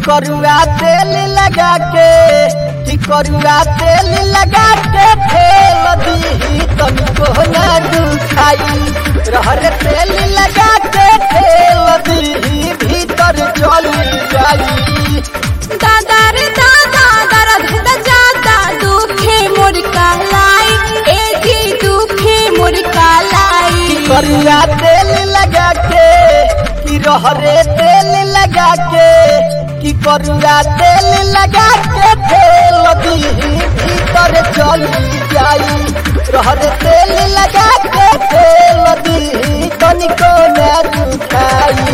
करुआ तेल लगा के करुआ तेल लगा के ठेल दी तनिको ना दुखाई रहर तेल लगा के ठेल दी भीतर चली जाई। दादा रे दादा दर्द ज्यादा दुखे मोर कालाई ए जी दुखे मोर कालाई। करुआ तेल लगा के रहरे तेल लगा के करुआ तेल लगा के ठेल दी भीतर चली जाई रहर तेल लगा के ठेल दी तनिको ना दुखाई।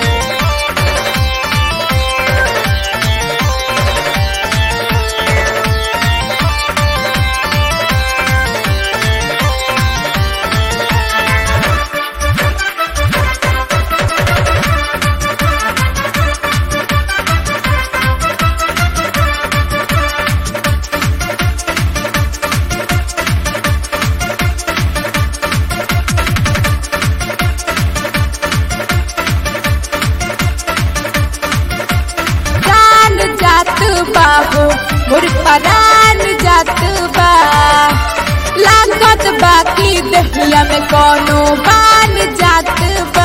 बाहो मोर परान जात बा लागत बाकी दहिया में कोनो बान जात बा।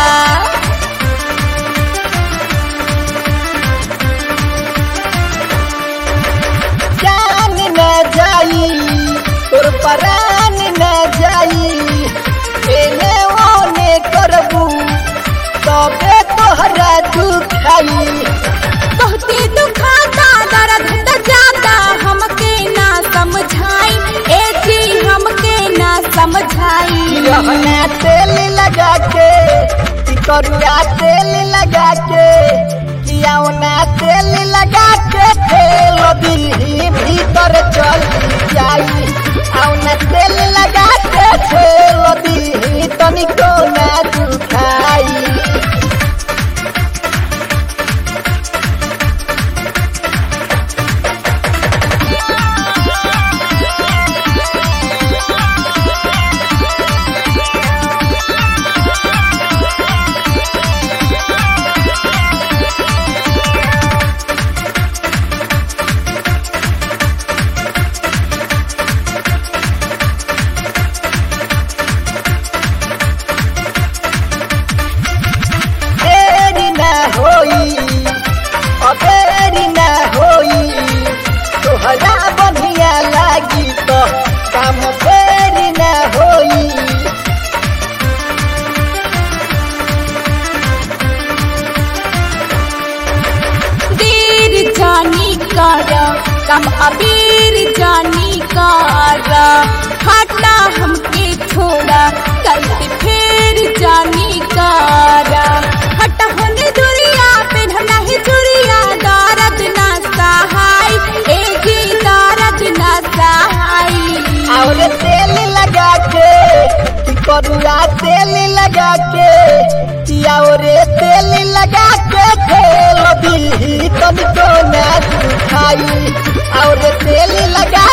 जान न जाई तोर परान न जाई एने ओने करबू तबे तोहरा दुखाई। बहुते दुखाता दर्द ज्यादा हमके ना समझाई ए जी हमके ना समझाई। रहना तेल लगा के करुआ तेल लगा के कियावना तेल लगा के ठेल दी भीतर चली जाई औना तेल लगा के ठेल दी तनिको ना दुखाई। अबेरी ना होई तोहरा बढ़िया लागी तो काम फेरी ना होई। देर जानी कर कम अबीर जानी कर हटा हमके छोड़ा गलती फिर जानी कर हटा होने दुरिया पे नहीं दुरिया दर्द ना सहाय ए जी दर्द ना सहाय। और तेल लगा के करुआ तेल लगा के और तेल लगा के ठेल दी तनिको ना दुखाई और तेल लगा